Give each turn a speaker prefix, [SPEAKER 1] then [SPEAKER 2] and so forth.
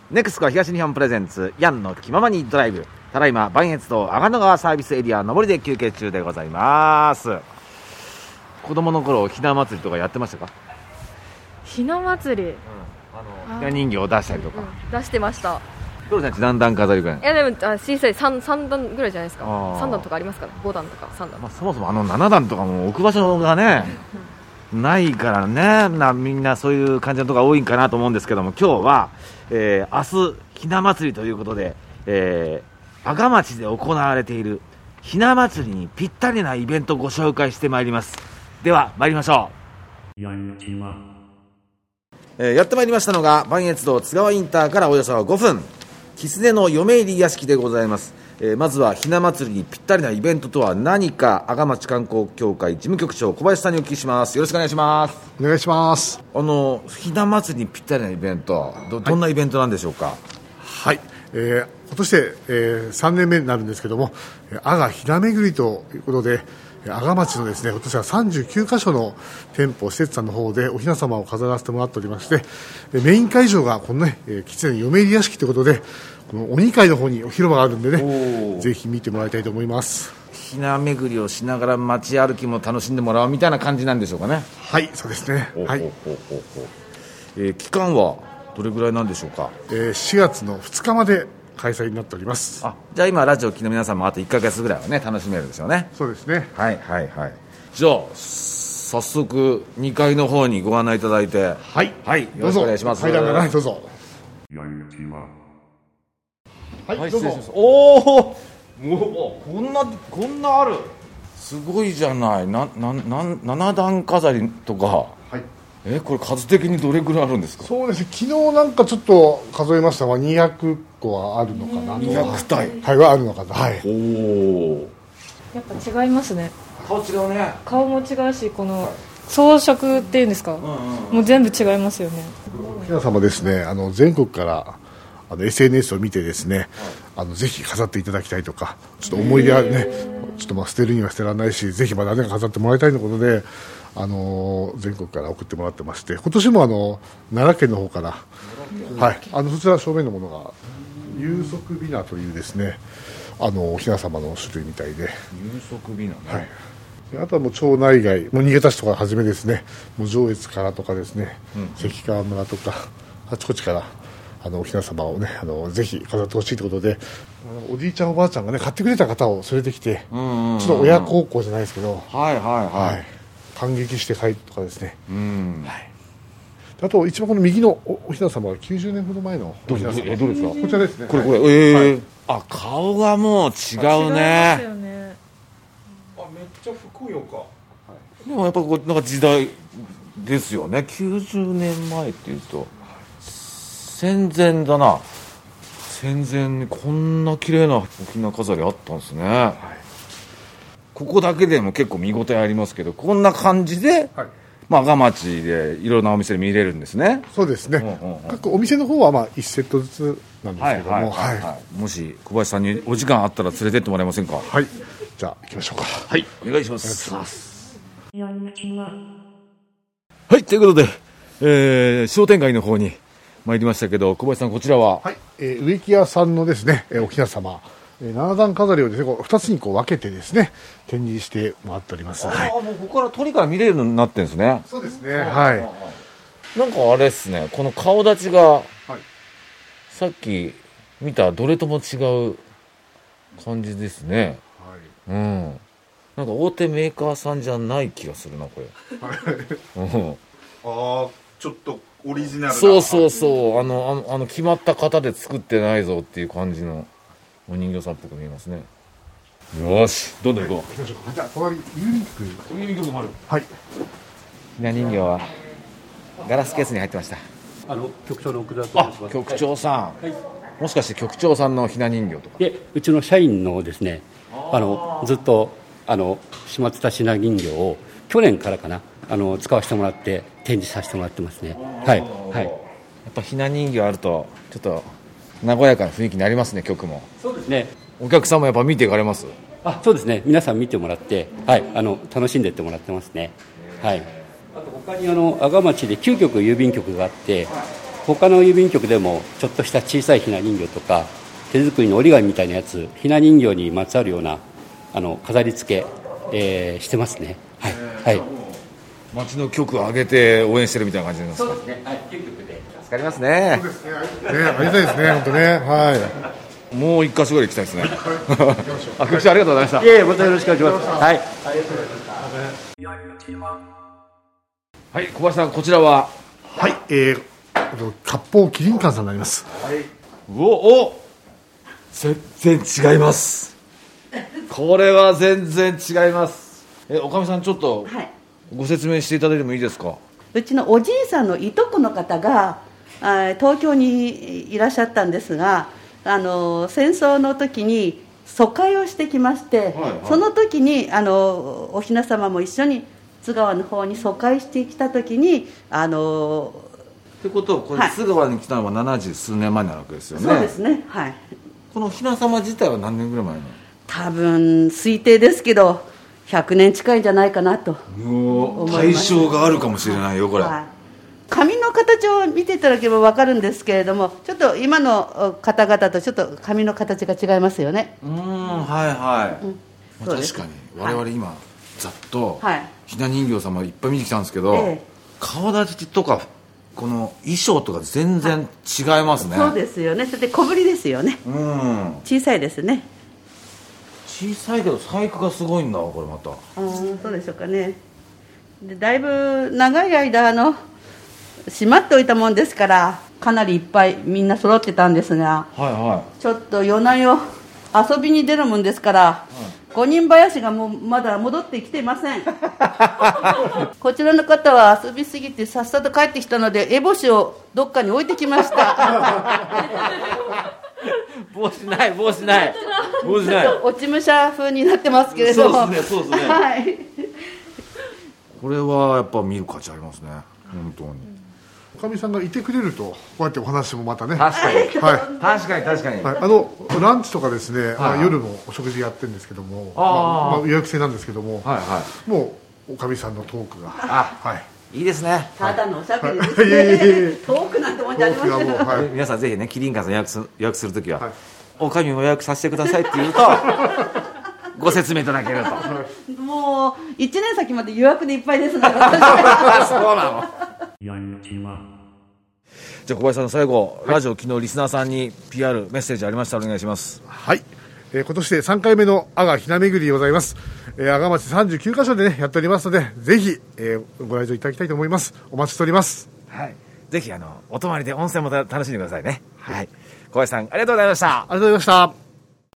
[SPEAKER 1] ネクスコ東日本プレゼンツヤンの気ままにドライブ。ただいま磐越道阿賀野川サービスエリア上りで休憩中でございます。子供の頃ひな祭りとかやってましたか？
[SPEAKER 2] ひな祭り、
[SPEAKER 1] ひな人形を出したりとか、
[SPEAKER 2] 出してました。
[SPEAKER 1] どうですか？何段飾りぐらい？
[SPEAKER 2] いやでも小さい 3段ぐらいじゃないですか。3段とかありますかね。5段とか3段、
[SPEAKER 1] そもそも7段とかも置く場所がねないからね、みんなそういう感じのところが多いんかなと思うんですけども、今日は、明日ひな祭りということで、阿賀町で行われているひな祭りにぴったりなイベントをご紹介してまいります。では参りましょう。やってまいりましたのが磐越道津川インターからおよそ5分、狐の嫁入り屋敷でございます。まずはひな祭りにぴったりなイベントとは何か、阿賀町観光協会事務局長小林さんにお聞きします。よろしくお願いします。
[SPEAKER 3] お願いします。
[SPEAKER 1] ひな祭りにぴったりなイベント、どんなイベントなんでしょうか？
[SPEAKER 3] はい、今年で、3年目になるんですけども、阿賀ひな巡りということで、阿賀町のですね、今年は39カ所の店舗施設さんの方でおひな様を飾らせてもらっておりまして、メイン会場がこのね、狐の嫁入り屋敷ということで、このお2階の方にお広場があるんでね、ぜひ見てもらいたいと思います。
[SPEAKER 1] ひな巡りをしながら街歩きも楽しんでもらうみたいな感じなんでしょうかね？
[SPEAKER 3] はい、そうですね。はい。
[SPEAKER 1] 期間はどれぐらいなんでしょうか
[SPEAKER 3] ？4月の2日まで開催になっております。
[SPEAKER 1] じゃあ今ラジオ聴きの皆さんもあと1ヶ月ぐらいはね楽しめるんですよね。
[SPEAKER 3] そうですね。
[SPEAKER 1] はいはいはい。じゃあ早速2階の方にご案内いただいて、
[SPEAKER 3] はい
[SPEAKER 1] はい、よろしくお願いします。
[SPEAKER 3] はい、どうぞ。
[SPEAKER 1] はい、どうぞ。おお、もうこんなある。すごいじゃない。7段飾りとか。はい。これ数的にどれぐらいあるんですか？
[SPEAKER 3] そうですね。昨日なんかちょっと数えましたが200個はあるのかな。
[SPEAKER 1] 200体。
[SPEAKER 3] はい、はあるのかな。はい。
[SPEAKER 1] おお。
[SPEAKER 2] やっぱ違いますね。
[SPEAKER 1] 顔違うね。
[SPEAKER 2] 顔も違うし、この装飾っていうんですか、もう全部違いますよね。
[SPEAKER 3] 皆様ですね、全国からSNS を見てですね、ぜひ飾っていただきたいとか、ちょっと思い出はね、ちょっと捨てるには捨てられないし、ぜひ誰か飾ってもらいたいということで、全国から送ってもらってまして、今年も奈良県の方から、はい、そちら正面のものが有足美名というですね、おひな様の種類みたいで、
[SPEAKER 1] 有足美名ね。はい。
[SPEAKER 3] あとはもう町内外、もう新潟市とかはじめですね、もう上越からとかですね、関川村とかあちこちからおひな様をね、ぜひ飾ってほしいということで、おじいちゃんおばあちゃんがね買ってくれた方を連れてきて、ちょっと親孝行じゃないですけど、はい、感激して帰るとかですね。はい。あと一番この右のおひな様は90年ほど前のおひな様。どうですか？こちらですね。
[SPEAKER 1] これ、はい、顔がもう違うね。
[SPEAKER 3] めっちゃふくよか。
[SPEAKER 1] でもやっぱなんか時代ですよね。90年前っていうと戦前だな。戦前にこんな綺麗なおひな飾りあったんですね。はい、ここだけでも結構見応えありますけど、こんな感じで、はい、阿賀町でいろんなお店で見れるんですね。
[SPEAKER 3] そうですね。各お店の方は1セットずつなんですけども、
[SPEAKER 1] もし小林さんにお時間あったら連れてってもらえませんか？
[SPEAKER 3] はい。じゃあ行きましょうか。
[SPEAKER 1] はい、お願いします。はい、ということで、商店街の方に参りましたけど、小林さんこちらは、
[SPEAKER 3] はい、植木屋さんのですね、おひな様、7段飾りをですね、2つに分けてですね、展示してもらっております。はい、
[SPEAKER 1] もうここから鳥から見れるようになってるんですね。
[SPEAKER 3] そうですね。はい。
[SPEAKER 1] なんかあれですね、この顔立ちが、はい、さっき見たどれとも違う感じですね。はい。なんか大手メーカーさんじゃない気がするな、これ。はい。
[SPEAKER 4] ちょっとオリジナルな。
[SPEAKER 1] そう決まった型で作ってないぞっていう感じのお人形さんっぽく見えますね。よし、どんどん行こ
[SPEAKER 3] う。じゃあ隣郵便局もある。はい。
[SPEAKER 1] ひな人形はガラスケースに入ってました。
[SPEAKER 5] 局長の奥田と申します。
[SPEAKER 1] 局長さん、はい、もしかして局長さんのひな人形とか？
[SPEAKER 5] うちの社員のですね、ずっと始末たひな人形を去年からかな使わせてもらって展示させてもらってますね。はいはい。や
[SPEAKER 1] っぱひな人形あるとちょっと和やかな雰囲気になりますね。局も
[SPEAKER 5] そうですね。
[SPEAKER 1] お客さんもやっぱ見ていかれます？
[SPEAKER 5] そうですね。皆さん見てもらって、はい、楽しんでってもらってますね。はい。あと他に阿賀町で9局郵便局があって、 他の郵便局でもちょっとした小さいひな人形とか手作りの折り紙みたいなやつ、ひな人形にまつわるような飾り付け、してますね。はい、はい、
[SPEAKER 1] 町の局を挙げて応援してるみたいな感じなんですか。
[SPEAKER 5] そうですね、はい、9局で
[SPEAKER 1] 助かりますね。
[SPEAKER 3] そうですね、ありがたいですね、本当ね。はい。
[SPEAKER 1] もう一箇所ぐらい行きたいですね。局長ありがとうございました。
[SPEAKER 5] いえいえ、またよろしくお願いします。はい。
[SPEAKER 1] はい、小林さん、こちらは。
[SPEAKER 3] はい、割烹麒麟館さんになります。
[SPEAKER 1] お全然違います。これは全然違います。おかみさん、ちょっとご説明していただいてもいいですか。
[SPEAKER 6] うちのおじいさんのいとこの方が東京にいらっしゃったんですが、戦争の時に疎開をしてきまして、はいはい、その時にお雛様も一緒に津川の方に疎開してきた時に
[SPEAKER 1] ってことはこれ、はい、津川に来たのは70数年前になるわけですよね。
[SPEAKER 6] そうですね、はい。
[SPEAKER 1] このお雛様自体は何年ぐらい前なの。
[SPEAKER 6] 多分推定ですけど100年近いんじゃないかなと思います。
[SPEAKER 1] 対象があるかもしれないよこれ、はい、
[SPEAKER 6] 髪の形を見ていただければ分かるんですけれども、ちょっと今の方々とちょっと髪の形が違いますよね。
[SPEAKER 1] はいはい、確かに我々今、ざっとひな人形様いっぱい見に来たんですけど、顔立ちとかこの衣装とか全然違いますね。
[SPEAKER 6] そうですよね。それで小ぶりですよね。小さいですね。
[SPEAKER 1] 小さいけど細工がすごいんだこれまた。
[SPEAKER 6] そうでしょうかね。でだいぶ長い間しまっておいたもんですからかなりいっぱいみんな揃ってたんですが、ちょっと夜な夜遊びに出るもんですから、5人林がもうまだ戻ってきていません。こちらの方は遊びすぎてさっさと帰ってきたので烏帽子をどっかに置いてきました。
[SPEAKER 1] 帽子ない落
[SPEAKER 6] ち武者風になってますけれども。
[SPEAKER 1] そうですね、はい、これはやっぱ見る価値ありますね本当に。
[SPEAKER 3] おかみさんがいてくれるとこうやってお話もまたね。
[SPEAKER 1] 確かに、はい、確かに、
[SPEAKER 3] はい、ランチとかですね、夜もお食事やってるんですけども、予約制なんですけども、もうおかみさんのトークが
[SPEAKER 1] いいですね。
[SPEAKER 6] ただのおしゃべりですね。トークなんてもんじゃありません。
[SPEAKER 1] 皆さんぜひね、麒麟館さん予約するときは、おかみを予約させてくださいって言うとご説明いただけると。
[SPEAKER 6] もう1年先まで予約でいっぱいですから。
[SPEAKER 1] そうなの。じゃあ小林さん、最後ラジオ昨日リスナーさんに PR メッセージありましたらお願いします。
[SPEAKER 3] はい、今年で3回目の阿賀ひな巡りでございます。阿賀町39カ所でねやっておりますので、ぜひ、ご来場いただきたいと思います。お待ちしております。
[SPEAKER 1] はい、ぜひお泊まりで温泉も楽しんでくださいね。はい、小林さんありがとうございました。
[SPEAKER 3] ありがとうございました。